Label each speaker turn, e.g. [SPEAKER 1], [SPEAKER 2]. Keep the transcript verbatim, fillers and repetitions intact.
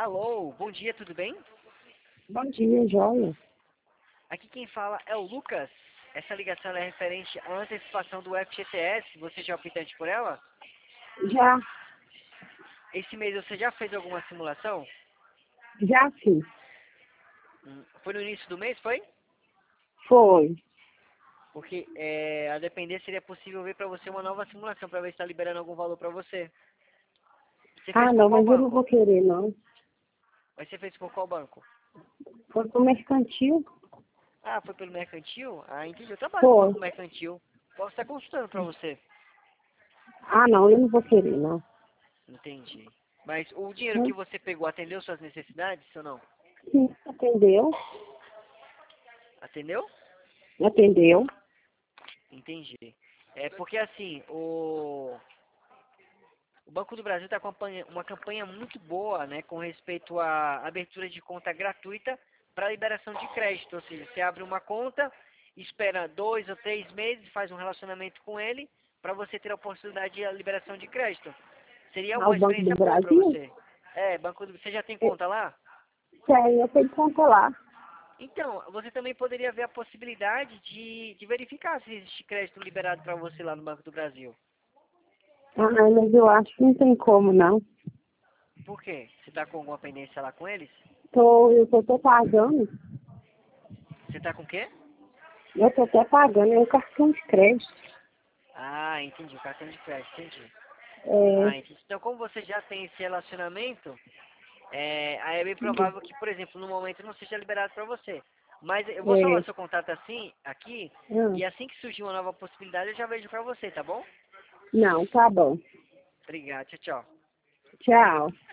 [SPEAKER 1] Alô, bom dia, tudo bem?
[SPEAKER 2] Bom dia, joia.
[SPEAKER 1] Aqui quem fala é o Lucas. Essa ligação é referente à antecipação do F G T S. Você já é optante por ela?
[SPEAKER 2] Já,
[SPEAKER 1] Esse mês você já fez alguma simulação?
[SPEAKER 2] já fiz.
[SPEAKER 1] Hum, Foi no início do mês, foi?
[SPEAKER 2] Foi.
[SPEAKER 1] Porque é, a depender seria possível ver para você uma nova simulação para ver se está liberando algum valor para você. Você fez
[SPEAKER 2] Ah,
[SPEAKER 1] por
[SPEAKER 2] não,
[SPEAKER 1] qual
[SPEAKER 2] mas eu não vou
[SPEAKER 1] banco?
[SPEAKER 2] querer, não.
[SPEAKER 1] Mas você fez por qual banco?
[SPEAKER 2] Foi pro mercantil?
[SPEAKER 1] Ah, foi pelo mercantil? Ah, entendi. Eu trabalho com o
[SPEAKER 2] Foi.
[SPEAKER 1] banco mercantil. Posso estar consultando para você.
[SPEAKER 2] Ah, não, eu não vou querer, não.
[SPEAKER 1] Entendi. Mas o dinheiro que
[SPEAKER 2] Hum,
[SPEAKER 1] você pegou atendeu suas necessidades ou não?
[SPEAKER 2] Sim, atendeu.
[SPEAKER 1] Atendeu?
[SPEAKER 2] Atendeu.
[SPEAKER 1] Entendi. É porque assim, o, o Banco do Brasil está com uma campanha uma campanha muito boa, né, com respeito à abertura de conta gratuita para liberação de crédito. Ou seja, você abre uma conta, espera dois ou três meses, faz um relacionamento com ele para você ter a oportunidade de liberação de crédito. Seria
[SPEAKER 2] Ao
[SPEAKER 1] uma
[SPEAKER 2] Banco do
[SPEAKER 1] experiência boa para
[SPEAKER 2] Brasil?
[SPEAKER 1] você. É, Banco do, você já tem
[SPEAKER 2] Eu,
[SPEAKER 1] conta lá?
[SPEAKER 2] sei, eu tenho conta lá.
[SPEAKER 1] Então, você também poderia ver a possibilidade de, de verificar se existe crédito liberado para você lá no Banco do Brasil.
[SPEAKER 2] Ah, mas eu acho que não tem como, não.
[SPEAKER 1] Por quê? Você está com alguma pendência lá com eles?
[SPEAKER 2] Tô, eu tô até pagando.
[SPEAKER 1] Você está com o quê?
[SPEAKER 2] Eu tô até pagando, é um cartão de crédito.
[SPEAKER 1] Ah, entendi. O cartão de crédito, entendi. Ah,
[SPEAKER 2] É,
[SPEAKER 1] entendi. Então, como você já tem esse relacionamento, é, aí é bem provável que, por exemplo, no momento não seja liberado para você. Mas eu vou salvar
[SPEAKER 2] é,
[SPEAKER 1] seu contato assim, aqui,
[SPEAKER 2] ah,
[SPEAKER 1] e assim que surgir uma nova possibilidade, eu já vejo para você, tá bom?
[SPEAKER 2] não, tá bom.
[SPEAKER 1] Obrigado. Tchau, tchau.
[SPEAKER 2] Tchau.